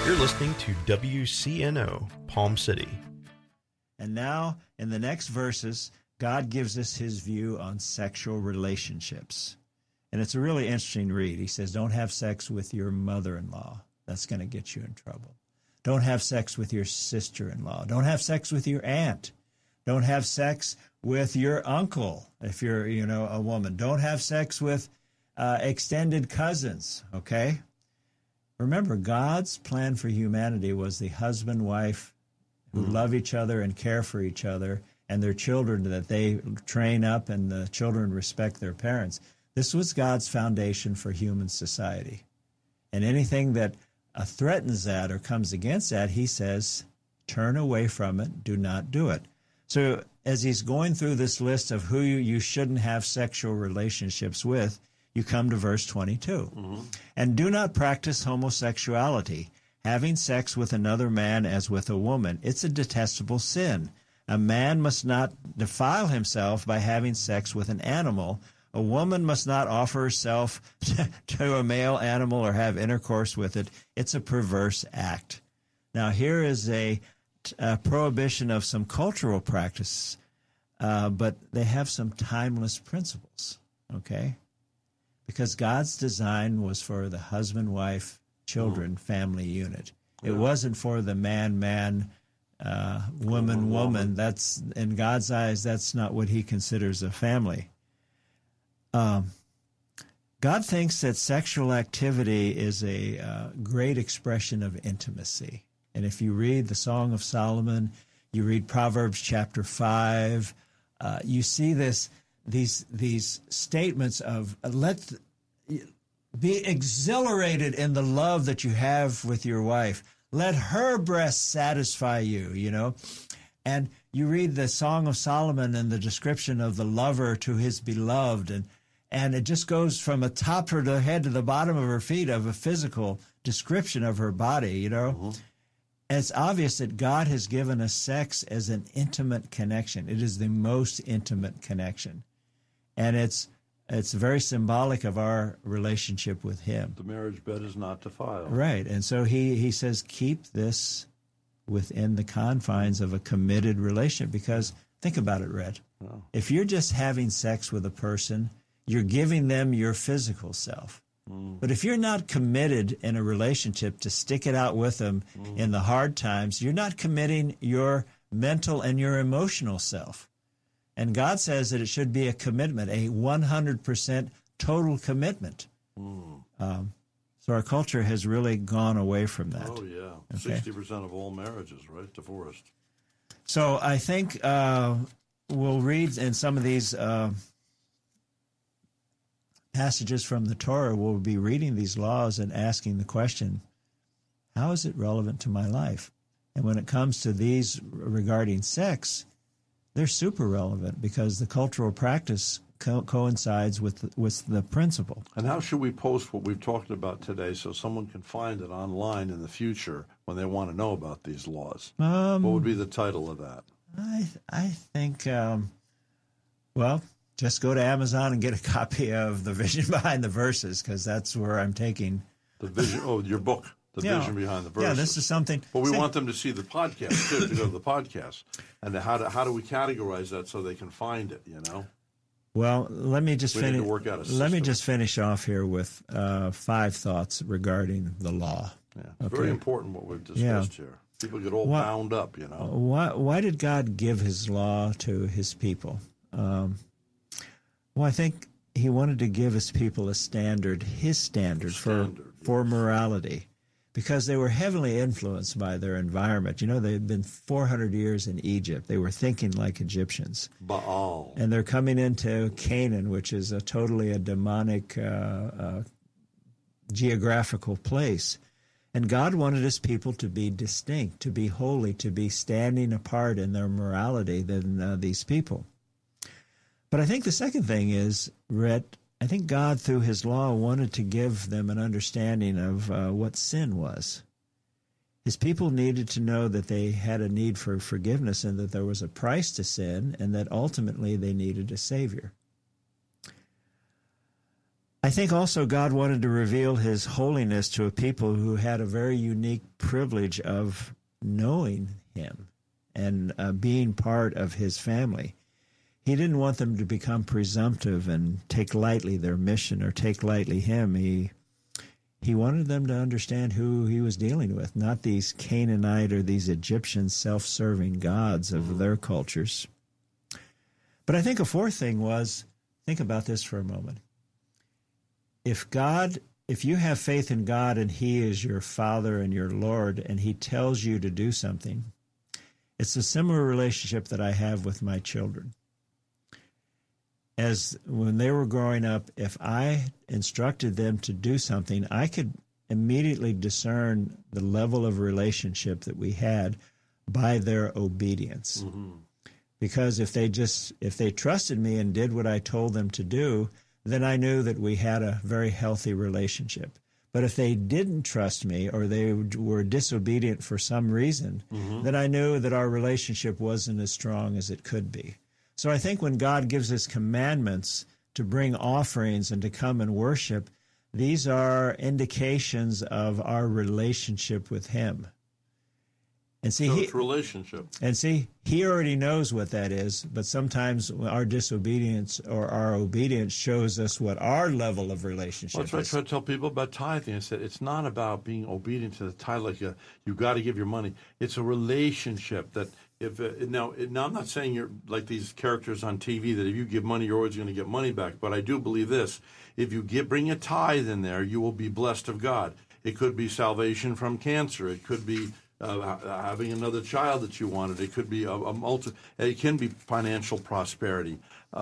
You're listening to WCNO, Palm City. And now, in the next verses, God gives us his view on sexual relationships. And it's a really interesting read. He says, don't have sex with your mother-in-law. That's going to get you in trouble. Don't have sex with your sister-in-law. Don't have sex with your aunt. Don't have sex with your uncle if you're, a woman. Don't have sex with extended cousins, okay? Remember, God's plan for humanity was the husband-wife who love each other and care for each other, and their children that they train up and the children respect their parents. This was God's foundation for human society. And anything that threatens that or comes against that, he says, turn away from it, do not do it. So as he's going through this list of who you shouldn't have sexual relationships with, you come to verse 22. And do not practice homosexuality, having sex with another man as with a woman. It's a detestable sin. A man must not defile himself by having sex with an animal. A woman must not offer herself to a male animal or have intercourse with it. It's a perverse act. Now, here is a prohibition of some cultural practice, but they have some timeless principles, okay? Because God's design was for the husband, wife, children, family unit. It wasn't for the man, woman. That's, in God's eyes, that's not what he considers a family. God thinks that sexual activity is a great expression of intimacy. And if you read the Song of Solomon, you read Proverbs chapter 5, you see these statements of be exhilarated in the love that you have with your wife. Let her breasts satisfy you, And you read the Song of Solomon and the description of the lover to his beloved, and it just goes from the top of her head to the bottom of her feet of a physical description of her body, It's obvious that God has given us sex as an intimate connection. It is the most intimate connection. And it's very symbolic of our relationship with him. The marriage bed is not defiled. Right. And so he says, keep this within the confines of a committed relationship. Because think about it, Red. Oh. If you're just having sex with a person, you're giving them your physical self. But if you're not committed in a relationship to stick it out with them in the hard times, you're not committing your mental and your emotional self. And God says that it should be a commitment, a 100% total commitment. So our culture has really gone away from that. Oh, yeah. Okay. 60% of all marriages, right, divorced. So I think we'll read in some of these passages from the Torah, we'll be reading these laws and asking the question, how is it relevant to my life? And when it comes to these regarding sex, they're super relevant because the cultural practice coincides with the principle. And how should we post what we've talked about today so someone can find it online in the future when they want to know about these laws? What would be the title of that? I think, just go to Amazon and get a copy of The Vision Behind the Verses, because that's where I'm taking the vision. Your book, The Vision Behind the Verses. Yeah, this is something. But we want them to see the podcast too, to go to the podcast. And how do we categorize that so they can find it? Well, let me just finish. Let me just finish off here with 5 thoughts regarding the law. Yeah, it's very important what we've discussed here. People get all bound up. Why did God give His law to His people? Well, I think He wanted to give His people a standard, His standard for morality, because they were heavily influenced by their environment. They had been 400 years in Egypt. They were thinking like Egyptians. Baal. And they're coming into Canaan, which is a demonic geographical place. And God wanted His people to be distinct, to be holy, to be standing apart in their morality than these people. But I think the second thing is, Rhett, I think God, through His law, wanted to give them an understanding of what sin was. His people needed to know that they had a need for forgiveness and that there was a price to sin and that ultimately they needed a Savior. I think also God wanted to reveal his holiness to a people who had a very unique privilege of knowing him and being part of his family. He didn't want them to become presumptive and take lightly their mission or take lightly him. He wanted them to understand who he was dealing with, not these Canaanite or these Egyptian self-serving gods of their cultures. But I think a fourth thing was, think about this for a moment. If you have faith in God and he is your Father and your Lord and he tells you to do something, it's a similar relationship that I have with my children. As when they were growing up, if I instructed them to do something, I could immediately discern the level of relationship that we had by their obedience. Mm-hmm. Because if they trusted me and did what I told them to do, then I knew that we had a very healthy relationship. But if they didn't trust me or they were disobedient for some reason, then I knew that our relationship wasn't as strong as it could be. So I think when God gives us commandments to bring offerings and to come and worship, these are indications of our relationship with him. And see, it's relationship. And see, he already knows what that is, but sometimes our disobedience or our obedience shows us what our level of relationship is. That's why I try to tell people about tithing. I said it's not about being obedient to the tithe like you got to give your money. It's a relationship that if now I'm not saying you're like these characters on TV that if you give money you're always going to get money back. But I do believe this: if you bring a tithe in there, you will be blessed of God. It could be salvation from cancer. It could be having another child that you wanted. It could be it can be financial prosperity.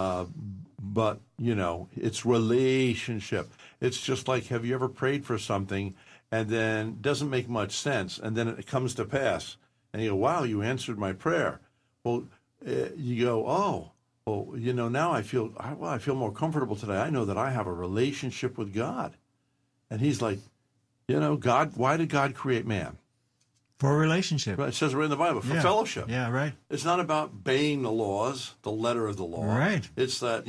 But, it's relationship. It's just like, have you ever prayed for something and then it doesn't make much sense and then it comes to pass and you go, wow, you answered my prayer. Well, you go, oh, well, now I feel more comfortable today. I know that I have a relationship with God. And he's like, God, why did God create man? For a relationship. Right, it says right in the Bible, for fellowship. Yeah, right. It's not about obeying the laws, the letter of the law. Right. It's that,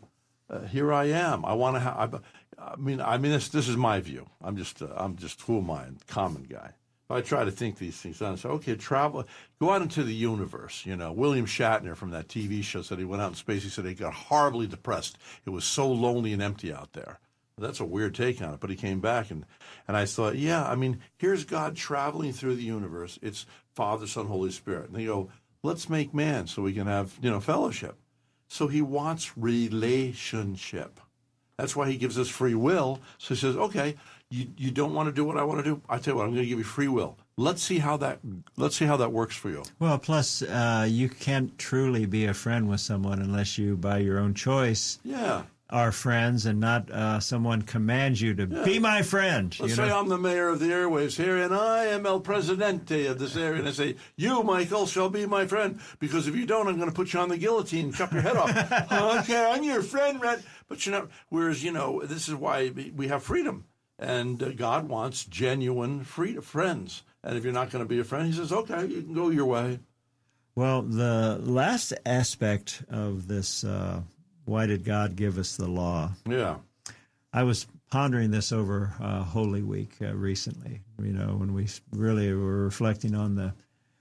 here I am. I want to have, this is my view. I'm just who am I? Common guy. But I try to think these things out and say, okay, go out into the universe. William Shatner from that TV show said he went out in space. He said he got horribly depressed. It was so lonely and empty out there. That's a weird take on it, but he came back, and I thought, here's God traveling through the universe. It's Father, Son, Holy Spirit. And they go, let's make man so we can have, fellowship. So he wants relationship. That's why he gives us free will. So he says, okay, you don't want to do what I want to do? I tell you what, I'm going to give you free will. Let's see how that works for you. Well, plus, you can't truly be a friend with someone unless you, by your own choice, are friends and not someone commands you to be my friend. Let's say I'm the mayor of the airwaves here, and I am El Presidente of this area, and I say, you, Michael, shall be my friend, because if you don't, I'm going to put you on the guillotine and chop your head off. Okay, I'm your friend, Red. But, whereas, this is why we have freedom, and God wants genuine friends. And if you're not going to be a friend, he says, okay, you can go your way. Well, the last aspect of this why did God give us the law? Yeah. I was pondering this over Holy Week recently, when we really were reflecting on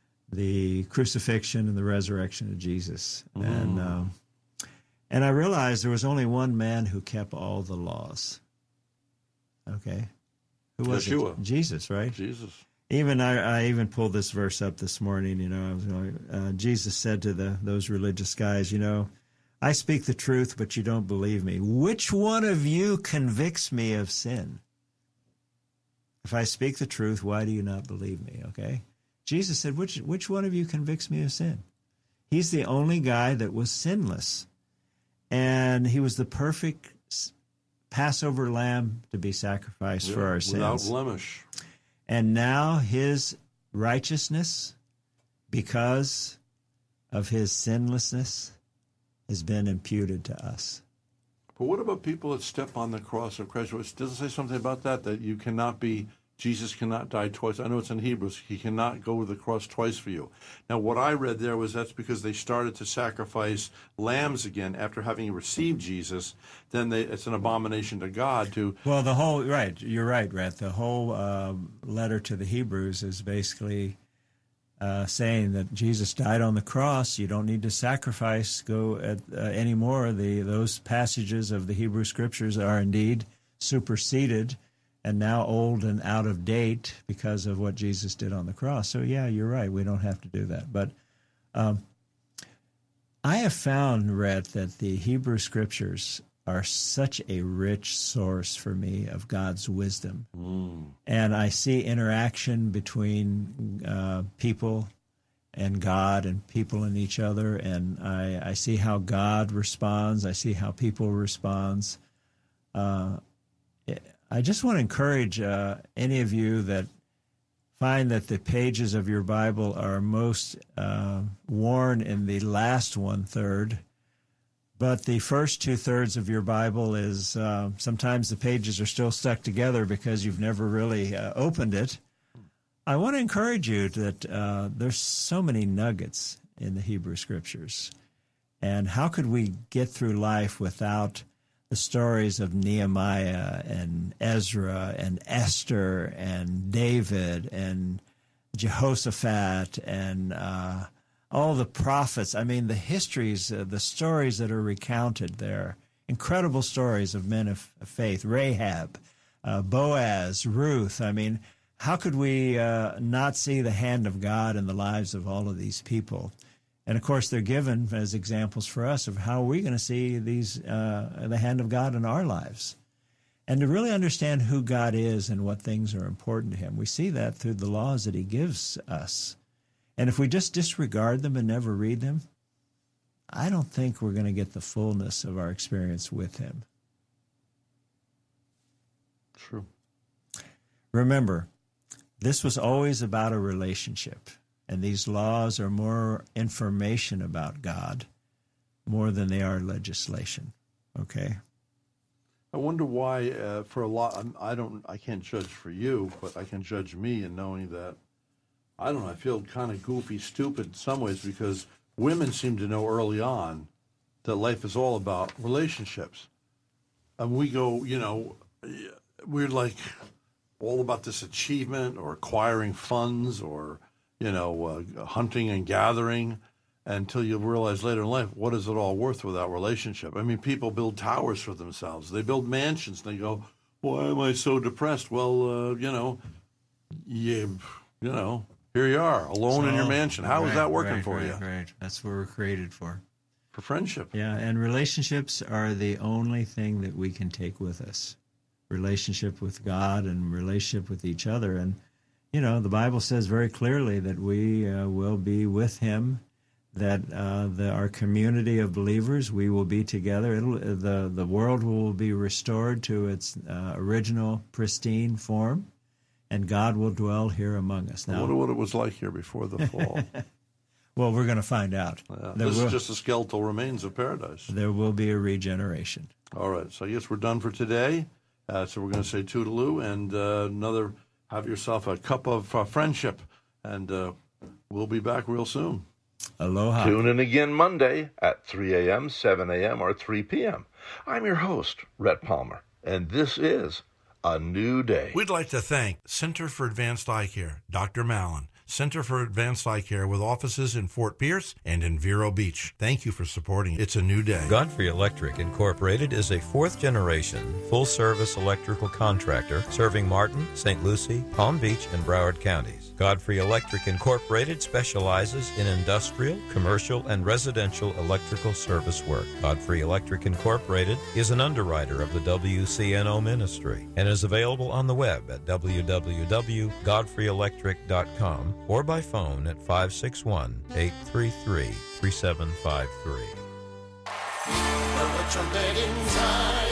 the crucifixion and the resurrection of Jesus. And I realized there was only one man who kept all the laws. Okay. Who was Yeshua. it? Jesus, right? Jesus. I even pulled this verse up this morning, Jesus said to those religious guys, I speak the truth, but you don't believe me. Which one of you convicts me of sin? If I speak the truth, why do you not believe me? Okay? Jesus said, which one of you convicts me of sin? He's the only guy that was sinless. And he was the perfect Passover lamb to be sacrificed for our sins. Without blemish. And now his righteousness, because of his sinlessness, has been imputed to us. But what about people that step on the cross of Christ? Does it say something about that you cannot be Jesus cannot die twice. I know it's in Hebrews. He cannot go to the cross twice for you. Now, what I read there was that's because they started to sacrifice lambs again after having received Jesus. Then it's an abomination to God to... Well, you're right, Rhett. The whole letter to the Hebrews is basically saying that Jesus died on the cross. You don't need to sacrifice anymore. Those passages of the Hebrew Scriptures are indeed superseded and now old and out of date because of what Jesus did on the cross. So, yeah, you're right. We don't have to do that. But I have found, Rhett, that the Hebrew Scriptures are such a rich source for me of God's wisdom. And I see interaction between people and God and people and each other, and I see how God responds. I see how people respond. I just want to encourage any of you that find that the pages of your Bible are most worn in the last one-third, but the first two-thirds of your Bible is sometimes the pages are still stuck together because you've never really opened it. I want to encourage you that there's so many nuggets in the Hebrew Scriptures. And how could we get through life without the stories of Nehemiah and Ezra and Esther and David and Jehoshaphat and all the prophets? I mean, the histories, the stories that are recounted there, incredible stories of men of faith, Rahab, Boaz, Ruth. I mean, how could we not see the hand of God in the lives of all of these people? And, of course, they're given as examples for us of how we're going to see the hand of God in our lives. And to really understand who God is and what things are important to him, we see that through the laws that he gives us. And if we just disregard them and never read them, I don't think we're going to get the fullness of our experience with him. True. Remember, this was always about a relationship. And these laws are more information about God more than they are legislation. Okay? I wonder why for a lot, I can't judge for you, but I can judge me in knowing that, I don't know, I feel kind of goofy, stupid in some ways because women seem to know early on that life is all about relationships. And we go, we're like all about this achievement or acquiring funds or hunting and gathering until you realize later in life, what is it all worth without relationship? I mean, people build towers for themselves. They build mansions. And they go, why am I so depressed? Well, here you are, alone in your mansion. How is that working for you? Right. That's what we're created for. For friendship. Yeah, and relationships are the only thing that we can take with us. Relationship with God and relationship with each other. And the Bible says very clearly that we will be with him, that our community of believers, we will be together. The world will be restored to its original pristine form, and God will dwell here among us. Now, I wonder what it was like here before the fall. Well, we're going to find out. This is just the skeletal remains of paradise. There will be a regeneration. All right, so I guess we're done for today. So we're going to say toodaloo and have yourself a cup of friendship, and we'll be back real soon. Aloha. Tune in again Monday at 3 a.m., 7 a.m., or 3 p.m. I'm your host, Rhett Palmer, and this is A New Day. We'd like to thank Center for Advanced Eye Care, Dr. Mallon, Center for Advanced Eye Care with offices in Fort Pierce and in Vero Beach. Thank you for supporting It's a New Day. Godfrey Electric Incorporated is a fourth-generation, full-service electrical contractor serving Martin, St. Lucie, Palm Beach, and Broward counties. Godfrey Electric Incorporated specializes in industrial, commercial, and residential electrical service work. Godfrey Electric Incorporated is an underwriter of the WCNO ministry and is available on the web at www.godfreyelectric.com or by phone at 561-833-3753. Know what you're letting inside.